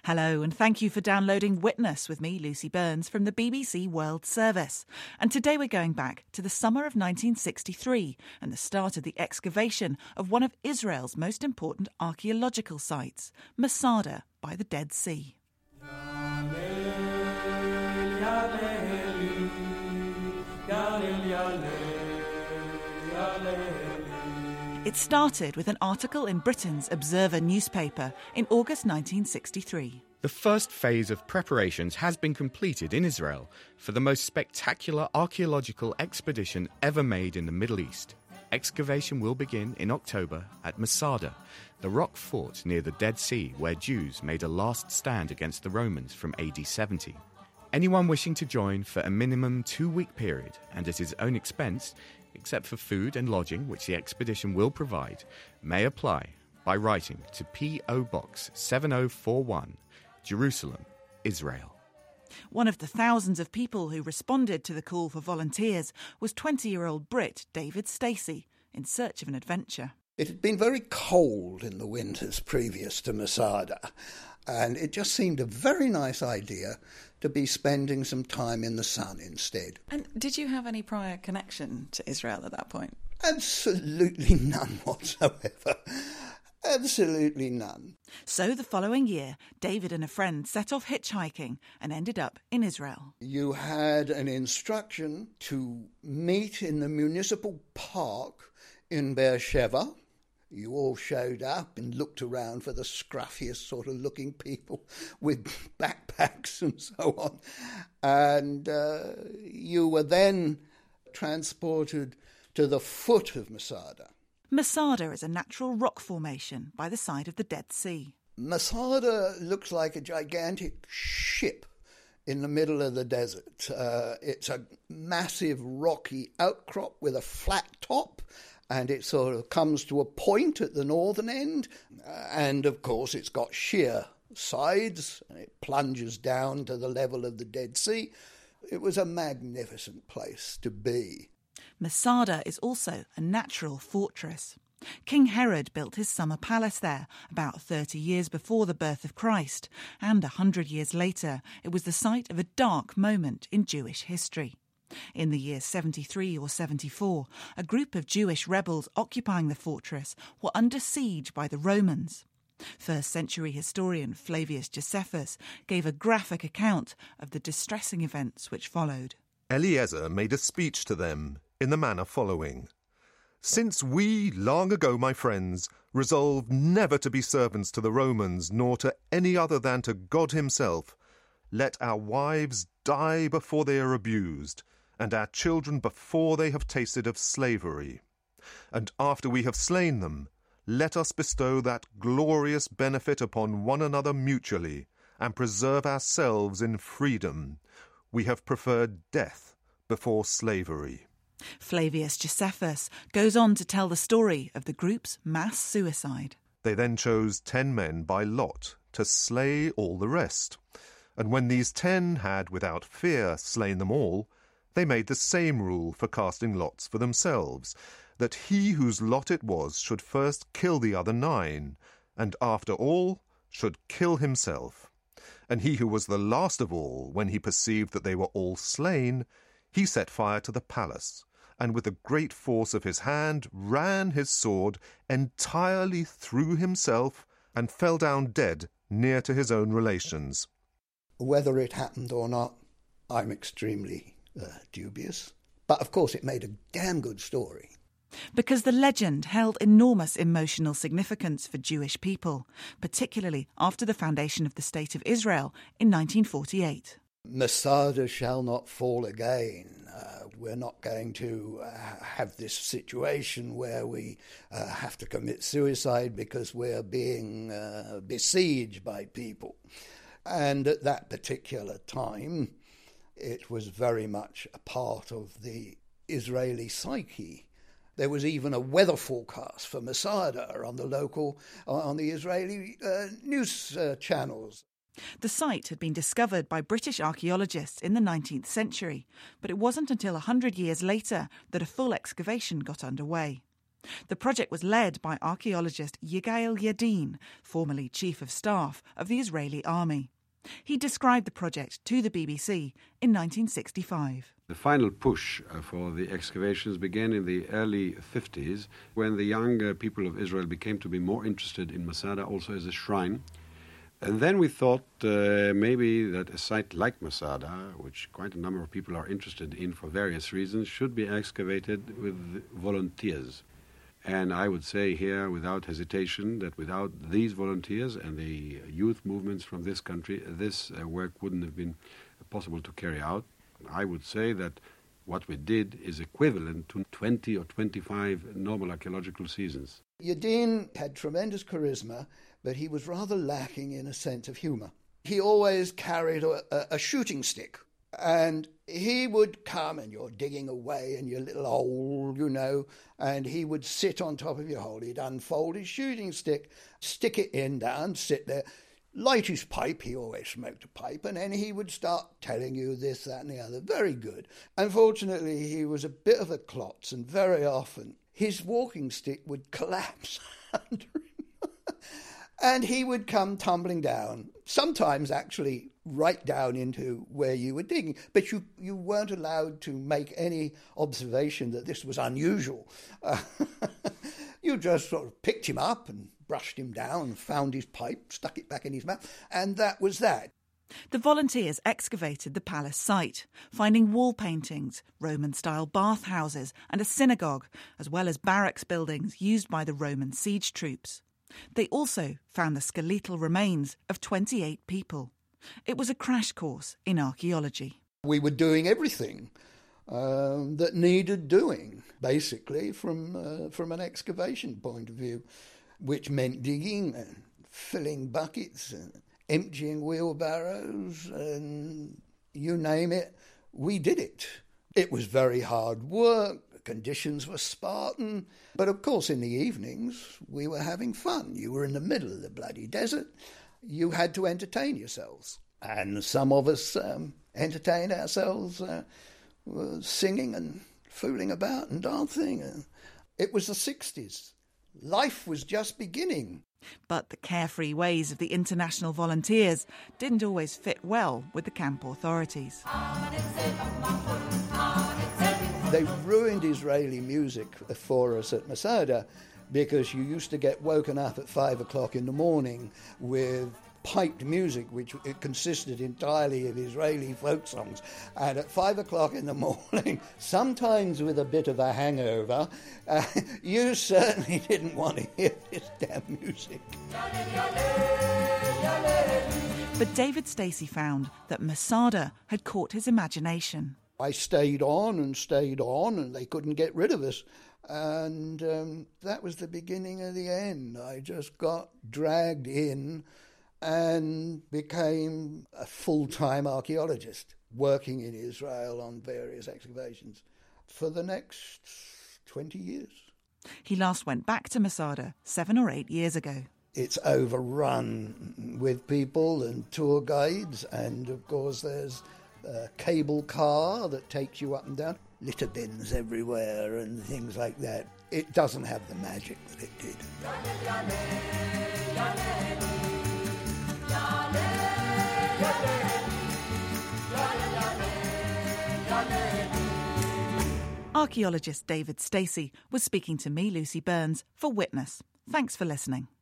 Hello, and thank you for downloading Witness with me, Lucy Burns, from the BBC World Service. And today we're going back to the summer of 1963 and the start of the excavation of one of Israel's most important archaeological sites, Masada by the Dead Sea. It started with an article in Britain's Observer newspaper in August 1963. The first phase of preparations has been completed in Israel for the most spectacular archaeological expedition ever made in the Middle East. Excavation will begin in October at Masada, the rock fort near the Dead Sea where Jews made a last stand against the Romans from AD 70. Anyone wishing to join for a minimum 2-week period and at his own expense, except for food and lodging which the expedition will provide, may apply by writing to P.O. Box 7041, Jerusalem, Israel. One of the thousands of people who responded to the call for volunteers was 20-year-old Brit David Stacey, in search of an adventure. It had been very cold in the winters previous to Masada, and it just seemed a very nice idea to be spending some time in the sun instead. And did you have any prior connection to Israel at that point? Absolutely none whatsoever. Absolutely none. So the following year, David and a friend set off hitchhiking and ended up in Israel. You had an instruction to meet in the municipal park in Beersheba. You all showed up and looked around for the scruffiest sort of looking people with backpacks and so on. And you were then transported to the foot of Masada. Masada is a natural rock formation by the side of the Dead Sea. Masada looks like a gigantic ship in the middle of the desert. It's a massive rocky outcrop with a flat top, and it sort of comes to a point at the northern end. And, of course, it's got sheer sides, and it plunges down to the level of the Dead Sea. It was a magnificent place to be. Masada is also a natural fortress. King Herod built his summer palace there about 30 years before the birth of Christ, and 100 years later it was the site of a dark moment in Jewish history. In the year 73 or 74, a group of Jewish rebels occupying the fortress were under siege by the Romans. First-century historian Flavius Josephus gave a graphic account of the distressing events which followed. Eleazar made a speech to them in the manner following. Since we, long ago, my friends, resolved never to be servants to the Romans, nor to any other than to God himself, let our wives die before they are abused, and our children before they have tasted of slavery. And after we have slain them, let us bestow that glorious benefit upon one another mutually, and preserve ourselves in freedom. We have preferred death before slavery. Flavius Josephus goes on to tell the story of the group's mass suicide. They then chose 10 men by lot to slay all the rest. And when these 10 had without fear slain them all, they made the same rule for casting lots for themselves, that he whose lot it was should first kill the other 9, and after all should kill himself. And he who was the last of all, when he perceived that they were all slain, he set fire to the palace, and with a great force of his hand ran his sword entirely through himself, and fell down dead near to his own relations. Whether it happened or not, I'm extremely dubious. But of course it made a damn good story. Because the legend held enormous emotional significance for Jewish people, particularly after the foundation of the State of Israel in 1948. Masada shall not fall again. We're not going to have this situation where we have to commit suicide because we're being besieged by people. And at that particular time, it was very much a part of the Israeli psyche. There was even a weather forecast for Masada on the Israeli news channels. The site had been discovered by British archaeologists in the 19th century, but it wasn't until 100 years later that a full excavation got underway. The project was led by archaeologist Yigael Yadin, formerly Chief of Staff of the Israeli Army. He described the project to the BBC in 1965. The final push for the excavations began in the early 50s, when the young people of Israel became to be more interested in Masada also as a shrine. And then we thought maybe that a site like Masada, which quite a number of people are interested in for various reasons, should be excavated with volunteers. And I would say here, without hesitation, that without these volunteers and the youth movements from this country, this work wouldn't have been possible to carry out. I would say that what we did is equivalent to 20 or 25 normal archaeological seasons. Yadin had tremendous charisma, but he was rather lacking in a sense of humour. He always carried a shooting stick, and he would come, and you're digging away in your little hole, you know, and he would sit on top of your hole. He'd unfold his shooting stick, stick it in down, sit there, light his pipe. He always smoked a pipe, and then he would start telling you this, that and the other. Very good. Unfortunately, he was a bit of a klutz, and very often his walking stick would collapse under him. And he would come tumbling down, sometimes actually right down into where you were digging. But you weren't allowed to make any observation that this was unusual. You just sort of picked him up and brushed him down, found his pipe, stuck it back in his mouth, and that was that. The volunteers excavated the palace site, finding wall paintings, Roman-style bathhouses and a synagogue, as well as barracks buildings used by the Roman siege troops. They also found the skeletal remains of 28 people. It was a crash course in archaeology. We were doing everything that needed doing, basically, from an excavation point of view, which meant digging and filling buckets and emptying wheelbarrows and you name it, we did it. It was very hard work. Conditions were Spartan, but of course in the evenings we were having fun. You were in the middle of the bloody desert. You had to entertain yourselves. And some of us entertained ourselves singing and fooling about and dancing. It was the 60s. Life was just beginning. But the carefree ways of the international volunteers didn't always fit well with the camp authorities. They ruined Israeli music for us at Masada because you used to get woken up at 5 o'clock in the morning with piped music, which it consisted entirely of Israeli folk songs. And at 5 o'clock in the morning, sometimes with a bit of a hangover, you certainly didn't want to hear this damn music. But David Stacey found that Masada had caught his imagination. I stayed on, and they couldn't get rid of us. And that was the beginning of the end. I just got dragged in and became a full-time archaeologist, working in Israel on various excavations for the next 20 years. He last went back to Masada 7 or 8 years ago. It's overrun with people and tour guides, and of course there's a cable car that takes you up and down, litter bins everywhere and things like that. It doesn't have the magic that it did. Archaeologist David Stacey was speaking to me, Lucy Burns, for Witness. Thanks for listening.